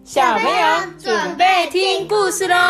小朋友准备听故事咯。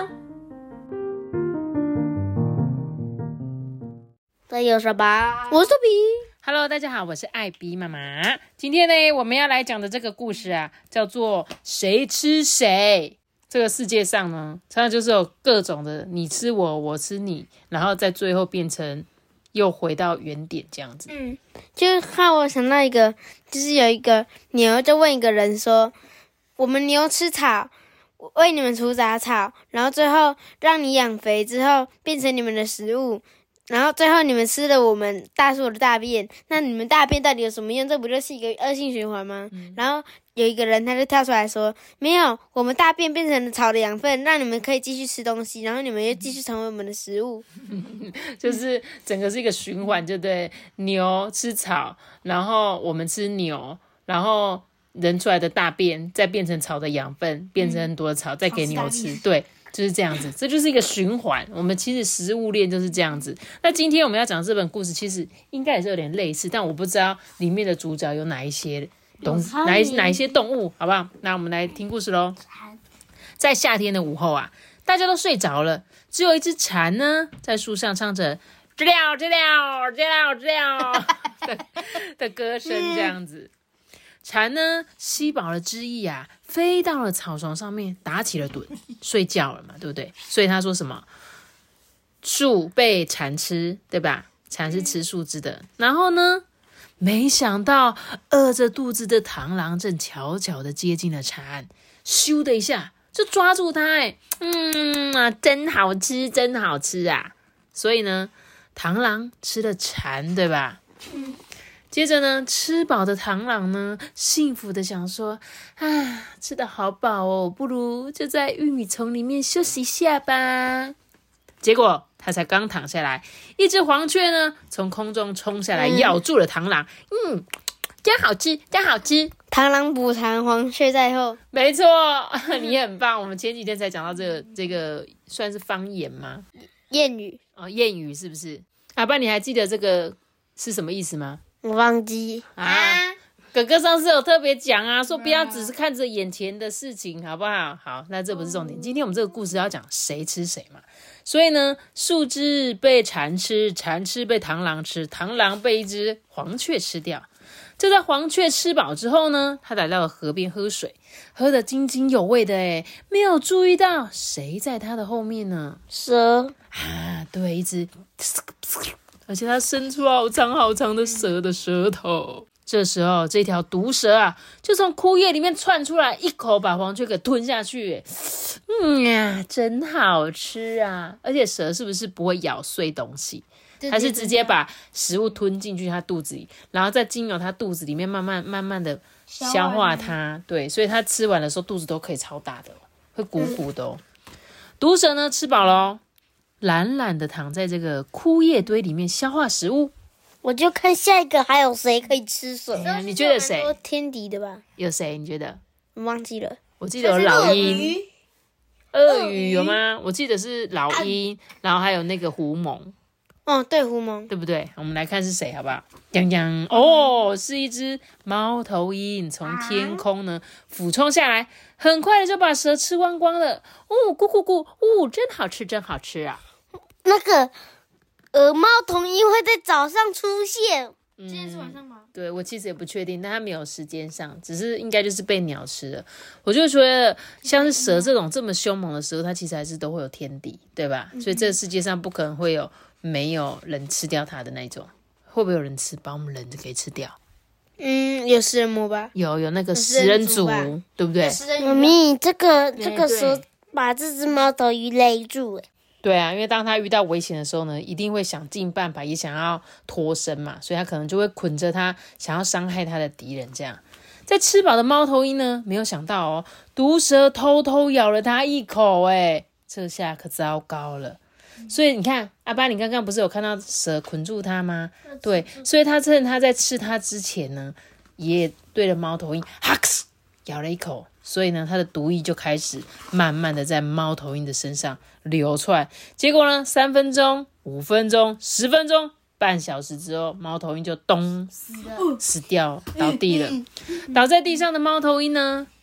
这有什么？ 我是比。Hello， 大家好，我是艾比妈妈。今天呢，我们要来讲的这个故事啊，叫做谁吃谁。这个世界上呢，常常就是有各种的你吃我，我吃你，然后在最后变成又回到原点这样子。 就让我想到一个，就是有一个牛就问一个人说，我们牛吃草，为你们除杂草，然后最后让你养肥之后变成你们的食物，然后最后你们吃了我们大树的大便，那你们大便到底有什么用？这不就是一个恶性循环吗？然后有一个人他就跳出来说，没有，我们大便变成了草的养分，让你们可以继续吃东西，然后你们又继续成为我们的食物。 就是整个是一个循环，对不对？牛吃草，然后我们吃牛，然后人出来的大便再变成草的养分，变成很多的草，再给牛吃。对，就是这样子，这就是一个循环。我们其实食物链就是这样子。那今天我们要讲这本故事，其实应该也是有点类似，但我不知道里面的主角有哪一些哪一些动物，好不好？那我们来听故事咯。在夏天的午后啊，大家都睡着了，只有一只蝉呢，在树上唱着知了知了知了知了的歌声，这样子。蝉呢，吸饱了汁液啊，飞到了草丛上面，打起了盹，睡觉了嘛，对不对？所以他说什么？树被蝉吃，对吧？蝉是吃树枝的。然后呢，没想到饿着肚子的螳螂正悄悄的接近了蝉，咻的一下就抓住它，真好吃，真好吃啊！所以呢，螳螂吃了蝉，对吧？接着呢，吃饱的螳螂呢，幸福的想说，吃得好饱哦，不如就在玉米丛里面休息一下吧。结果他才刚躺下来，一只黄雀呢，从空中冲下来，咬住了螳螂。真好吃，真好吃。 螳螂捕蝉，黄雀在后。 没错，你很棒。我们前几天才讲到这个算是方言吗？ 谚语哦，谚语是不是？阿爸，你还记得这个是什么意思吗？ 我忘记哥哥上次有特别讲啊，说不要只是看着眼前的事情，好不好？好，那这不是重点。今天我们这个故事要讲谁吃谁嘛。所以呢，树枝被蝉吃，蝉吃被螳螂吃，螳螂被一只黄雀吃掉。就在黄雀吃饱之后呢，他来到了河边喝水，喝得津津有味的诶，没有注意到谁在他的后面呢？ 蛇对，一只，而且它伸出好长好长的蛇的舌头。这时候这条毒蛇啊，就从枯叶里面窜出来，一口把黄雀给吞下去。真好吃啊！而且蛇是不是不会咬碎东西？它是直接把食物吞进去它肚子里，然后再经由它肚子里面慢慢的消化它。对，所以它吃完的时候肚子都可以超大的，会鼓鼓的哦。毒蛇呢吃饱了哦，懒懒的躺在这个枯叶堆里面消化食物。 我就看下一个还有谁可以吃水。 你觉得谁？ 天敌的吧？ 有谁？你觉得？ 我忘记了。 我记得有老鹰、鳄鱼有吗？我记得是老鹰，然后还有那个狐獴。 对，狐獴， 对不对？我们来看是谁，好不好？哦，是一只猫头鹰从天空呢俯冲下来，很快的就把蛇吃光光了。咕咕咕，真好吃，真好吃啊！ 那个猫头鹰会在早上出现。今天是晚上吗？ 对，我其实也不确定，但它没有时间上，只是应该就是被鸟吃了。我就觉得像是蛇这种这么凶猛的蛇，它其实还是都会有天敌，对吧？所以这个世界上不可能会有没有人吃掉它的那种。会不会有人吃，把我们人就可以吃掉？ 有食人魔吧？ 有那个食人族，对不对？ 妈咪，这个蛇把这只猫头鹰勒住。 对啊，因为当他遇到危险的时候呢，一定会想尽办法，也想要脱身嘛，所以他可能就会捆着他，想要伤害他的敌人。这样，在吃饱的猫头鹰呢，没有想到哦，毒蛇偷偷咬了他一口，这下可糟糕了。所以你看，阿爸，你刚刚不是有看到蛇捆住他吗？对，所以他趁他在吃他之前呢，也对着猫头鹰咬了一口。所以呢，它的毒液就开始慢慢的在猫头鹰的身上流出来。结果呢，3分钟、5分钟、10分钟、半小时之后，猫头鹰就死掉倒地了。倒在地上的猫头鹰呢，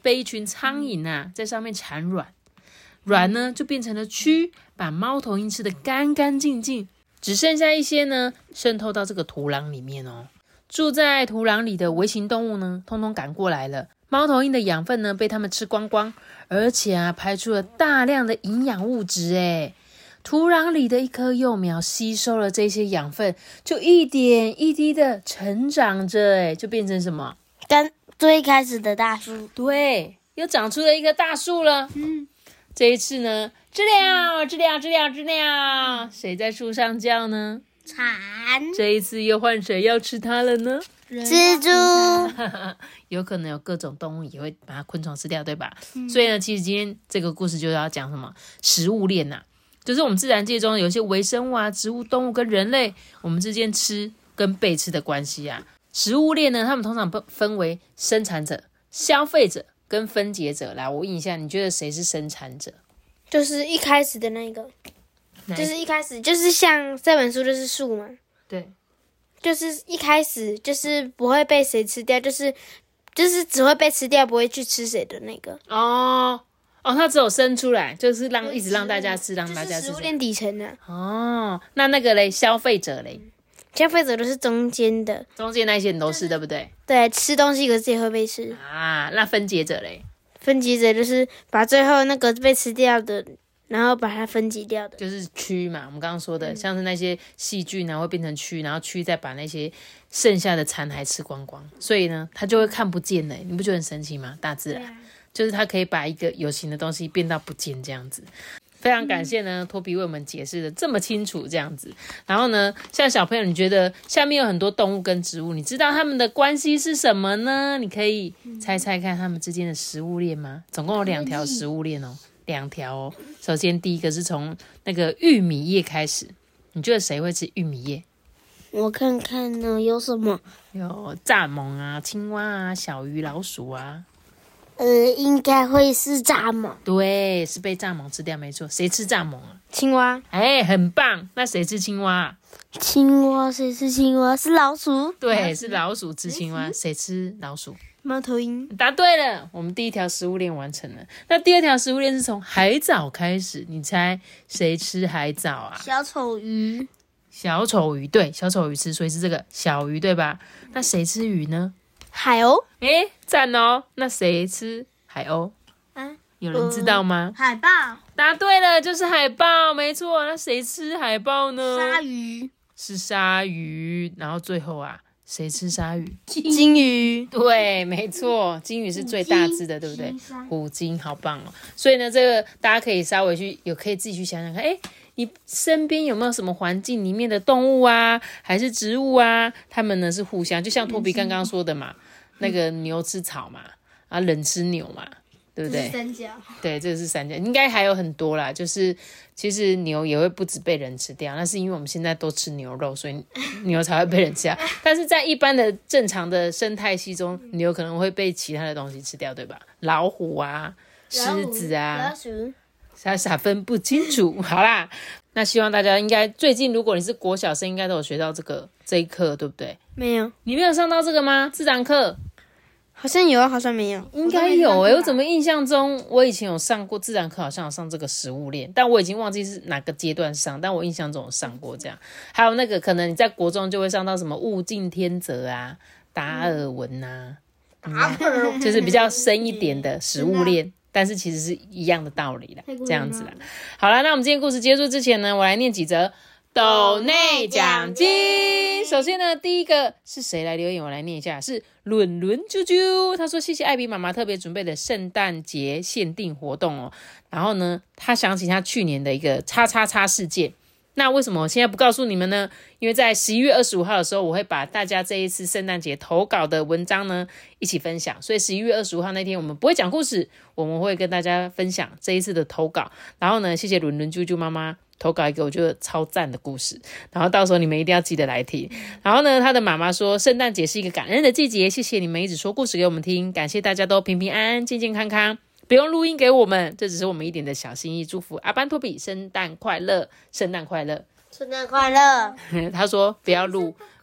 被一群苍蝇啊在上面产卵，卵呢就变成了蛆，把猫头鹰吃得干干净净，只剩下一些呢渗透到这个土壤里面哦。住在土壤里的微型动物呢，通通赶过来了。猫头鹰的养分呢被它们吃光光，而且啊排出了大量的营养物质诶。土壤里的一棵幼苗吸收了这些养分，就一点一滴的成长着诶，就变成什么？ 跟最开始的大树。 对，又长出了一棵大树了。这一次呢，知了，谁在树上叫呢？ 蝉。 这一次又换谁要吃它了呢？ 蜘蛛。 有可能有各种动物也会把它昆虫吃掉，对吧？所以呢，其实今天这个故事就要讲什么？食物链啊，就是我们自然界中有一些微生物啊、植物、动物跟人类，我们之间吃跟被吃的关系啊。食物链呢，它们通常分为生产者、消费者跟分解者。来，我问一下，你觉得谁是生产者？ 就是一开始的那个，就是一开始，就是像这本书就是树嘛。 对， 就是一开始就是不会被谁吃掉，就是只会被吃掉，不会去吃谁的那个。 它只有生出来，就是一直让大家吃，让大家吃。 就是食物链底层的。 那个嘞，消费者嘞？ 消费者都是中间的， 中间那些人都是对不对？ 对，吃东西可是也会被吃啊。那分解者嘞？ 分解者就是把最后那个被吃掉的，然后把它分解掉的， 就是蛆嘛。我们刚刚说的，像是那些细菌啊会变成蛆，然后蛆再把那些剩下的残骸吃光光，所以呢，它就会看不见嘞。你不觉得很神奇吗？大自然就是它可以把一个有形的东西变到不见这样子。非常感谢呢，托比为我们解释的这么清楚这样子。然后呢，像小朋友，你觉得下面有很多动物跟植物，你知道它们的关系是什么呢？你可以猜猜看它们之间的食物链吗？总共有2条食物链哦，2条哦。首先第一个是从那个玉米叶开始，你觉得谁会吃玉米叶？ 我看看呢，有什么？ 有蚱蜢啊、青蛙啊、小鱼、老鼠啊。 应该会是蚱蜢。 对，是被蚱蜢吃掉，没错。谁吃蚱蜢啊？ 青蛙。 很棒。那谁吃青蛙啊？ 青蛙，谁吃青蛙？是老鼠。 对，是老鼠吃青蛙。谁吃老鼠？ 猫头鹰。 答对了，我们第一条食物链完成了。那第2条食物链是从海藻开始，你猜谁吃海藻啊？ 小丑鱼。 小丑鱼，对，小丑鱼吃，所以是这个小鱼，对吧？那谁吃鱼呢？ 海鸥。 赞哦。那谁吃海鸥？有人知道吗？ 海豹。 答对了，就是海豹，没错。那谁吃海豹呢？ 鲨鱼。 是鲨鱼。然后最后啊，谁吃鲨鱼？ 金鱼。 对，没错，金鱼是最大只的，对不对？虎鲸，好棒哦。所以呢，这个大家可以稍微可以自己去想想看，你身边有没有什么环境里面的动物啊，还是植物啊？它们呢是互相，就像托比刚刚说的嘛，那个牛吃草嘛，人吃牛嘛，对不对？ 三角。对， 这个是三角，应该还有很多啦。就是其实牛也会不止被人吃掉，那是因为我们现在都吃牛肉，所以牛才会被人吃掉。但是在一般的正常的生态系中，牛可能会被其他的东西吃掉，对吧？老虎啊，狮子啊， 老鼠。 傻分不清楚。好啦，那希望大家应该最近，如果你是国小生，应该都有学到这一课，对不对？ 没有。 你没有上到这个吗？自然课好像有，好像没有。 应该有我怎么印象中我以前有上过自然课，好像有上这个食物链，但我已经忘记是哪个阶段上，但我印象中有上过这样。还有那个可能你在国中就会上到什么物竞天择啊、达尔文啊，就是比较深一点的食物链。但是其实是一样的道理啦，这样子啦。好啦，那我们今天故事结束之前呢，我来念几则斗内奖金。首先呢，第一个是谁来留言？我来念一下，是伦伦啾啾。他说谢谢艾比妈妈特别准备的圣诞节限定活动哦。然后呢，他想起他去年的一个叉叉叉事件。那为什么我现在不告诉你们呢？因为在11月25号的时候，我会把大家这一次圣诞节投稿的文章呢一起分享。所以11月25号那天我们不会讲故事，我们会跟大家分享这一次的投稿。然后呢，谢谢伦伦啾啾妈妈投稿一个我觉得超赞的故事，然后到时候你们一定要记得来听。然后呢，他的妈妈说圣诞节是一个感恩的季节，谢谢你们一直说故事给我们听，感谢大家都平平安安健健康康，不用录音给我们，这只是我们一点的小心意。祝福阿班托比圣诞快乐，圣诞快乐， 圣诞快乐。 他说不要录，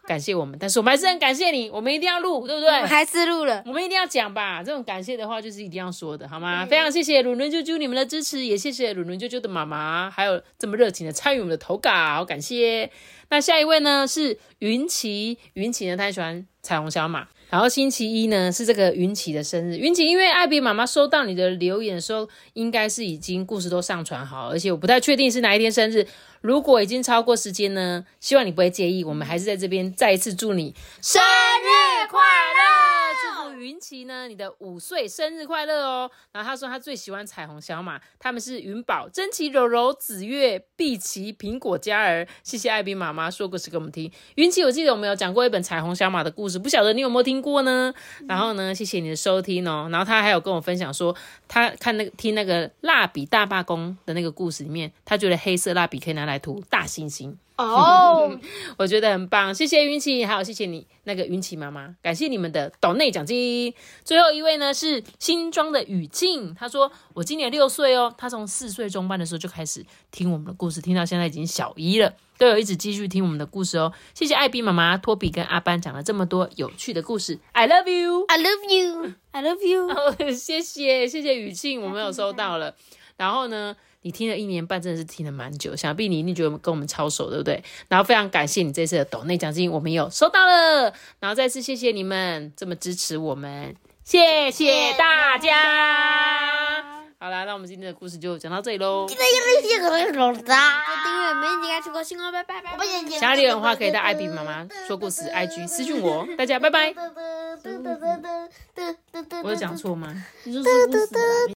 感谢我们，但是我们还是很感谢你，我们一定要录，对不对？ 我们还是录了， 我们一定要讲吧，这种感谢的话就是一定要说的，好吗？非常谢谢伦伦啾啾你们的支持，也谢谢伦伦啾啾的妈妈，还有这么热情的参与我们的投稿，感谢。那下一位呢是云奇，云奇呢他很喜欢彩虹小马。然后星期一呢是这个云奇的生日，云奇因为艾比妈妈收到你的留言的时候，应该是已经故事都上传好，而且我不太确定是哪一天生日。如果已经超过时间呢，希望你不会介意，我们还是在这边再一次祝你生日快乐，祝福云奇呢你的5岁生日快乐哦。然后他说他最喜欢彩虹小马，他们是云宝、珍奇、柔柔、紫月、碧琪、苹果嘉儿。谢谢艾比妈妈说故事给我们听。云奇，我记得我们有讲过一本彩虹小马的故事，不晓得你有没有听过呢？然后呢，谢谢你的收听哦。然后他还有跟我分享说，他听那个蜡笔大罢工的那个故事里面，他觉得黑色蜡笔可以拿来涂大猩猩。 哦， 我觉得很棒，谢谢云奇，还有谢谢你那个云奇妈妈，感谢你们的斗内奖金。最后一位呢是新庄的雨静，他说我今年6岁哦，他从4岁中班的时候就开始听我们的故事，听到现在已经小1了，都有一直继续听我们的故事哦。谢谢艾比妈妈、托比跟阿班讲了这么多有趣的故事 ，I love you， I love you， I love you， 哦，谢谢雨静，我们有收到了。然后呢，你听了1年半，真的是听了蛮久，想必你一定觉得跟我们超熟，对不对？然后非常感谢你这次的斗内奖金，我们有收到了。然后再次谢谢你们这么支持我们，谢谢大家。好啦，那我们今天的故事就讲到这里咯。 记得要订阅，每天应该出个新哦，拜拜拜拜。 想要留言的话，可以到艾比妈妈说故事 IG 私讯我，大家拜拜。我有讲错吗？ 你说是故事。